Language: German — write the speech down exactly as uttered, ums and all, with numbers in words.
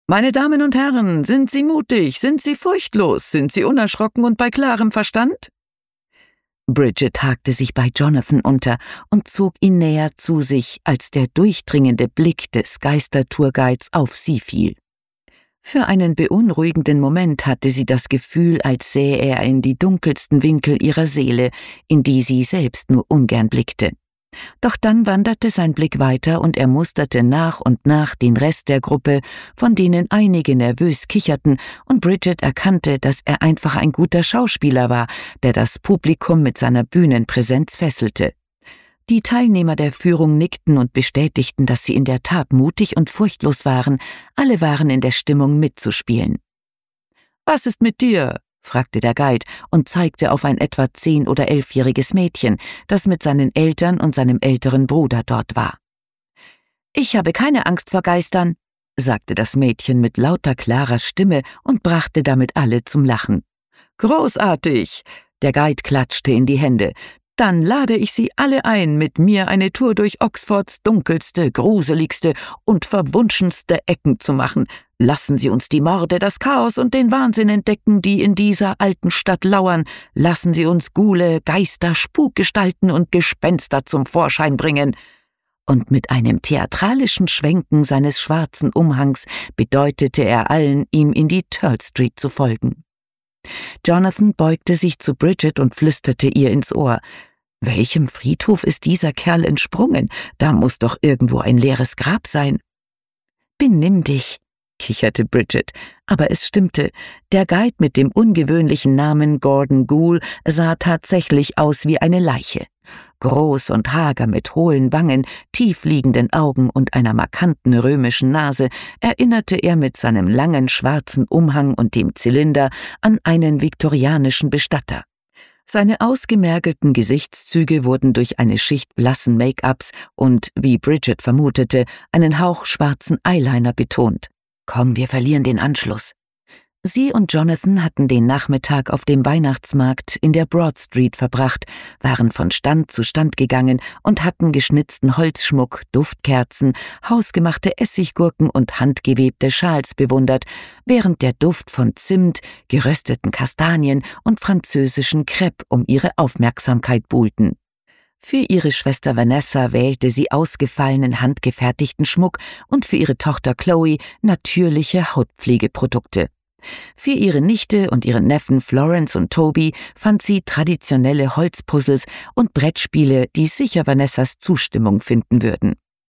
Meine Damen und Herren, sind Sie mutig, sind Sie furchtlos, sind Sie unerschrocken und bei klarem Verstand?« Bridget hakte sich bei Jonathan unter und zog ihn näher zu sich, als der durchdringende Blick des Geistertourguides auf sie fiel. Für einen beunruhigenden Moment hatte sie das Gefühl, als sähe er in die dunkelsten Winkel ihrer Seele, in die sie selbst nur ungern blickte. Doch dann wanderte sein Blick weiter und er musterte nach und nach den Rest der Gruppe, von denen einige nervös kicherten, und Bridget erkannte, dass er einfach ein guter Schauspieler war, der das Publikum mit seiner Bühnenpräsenz fesselte. Die Teilnehmer der Führung nickten und bestätigten, dass sie in der Tat mutig und furchtlos waren. Alle waren in der Stimmung mitzuspielen. »Was ist mit dir?« fragte der Guide und zeigte auf ein etwa zehn- oder elfjähriges Mädchen, das mit seinen Eltern und seinem älteren Bruder dort war. »Ich habe keine Angst vor Geistern«, sagte das Mädchen mit lauter, klarer Stimme und brachte damit alle zum Lachen. »Großartig!« Der Guide klatschte in die Hände. »Dann lade ich Sie alle ein, mit mir eine Tour durch Oxfords dunkelste, gruseligste und verwunschenste Ecken zu machen. Lassen Sie uns die Morde, das Chaos und den Wahnsinn entdecken, die in dieser alten Stadt lauern. Lassen Sie uns Ghule, Geister, Spukgestalten und Gespenster zum Vorschein bringen.« Und mit einem theatralischen Schwenken seines schwarzen Umhangs bedeutete er allen, ihm in die Turl Street zu folgen. Jonathan beugte sich zu Bridget und flüsterte ihr ins Ohr: »Welchem Friedhof ist dieser Kerl entsprungen? Da muss doch irgendwo ein leeres Grab sein.« »Benimm dich«, kicherte Bridget, aber es stimmte. Der Guide mit dem ungewöhnlichen Namen Gordon Goole sah tatsächlich aus wie eine Leiche. Groß und hager mit hohlen Wangen, tiefliegenden Augen und einer markanten römischen Nase erinnerte er mit seinem langen schwarzen Umhang und dem Zylinder an einen viktorianischen Bestatter. Seine ausgemergelten Gesichtszüge wurden durch eine Schicht blassen Make-ups und, wie Bridget vermutete, einen Hauch schwarzen Eyeliner betont. »Komm, wir verlieren den Anschluss.« Sie und Jonathan hatten den Nachmittag auf dem Weihnachtsmarkt in der Broad Street verbracht, waren von Stand zu Stand gegangen und hatten geschnitzten Holzschmuck, Duftkerzen, hausgemachte Essiggurken und handgewebte Schals bewundert, während der Duft von Zimt, gerösteten Kastanien und französischen Crêpe um ihre Aufmerksamkeit buhlten. Für ihre Schwester Vanessa wählte sie ausgefallenen handgefertigten Schmuck und für ihre Tochter Chloe natürliche Hautpflegeprodukte. Für ihre Nichte und ihren Neffen Florence und Toby fand sie traditionelle Holzpuzzles und Brettspiele, die sicher Vanessas Zustimmung finden würden.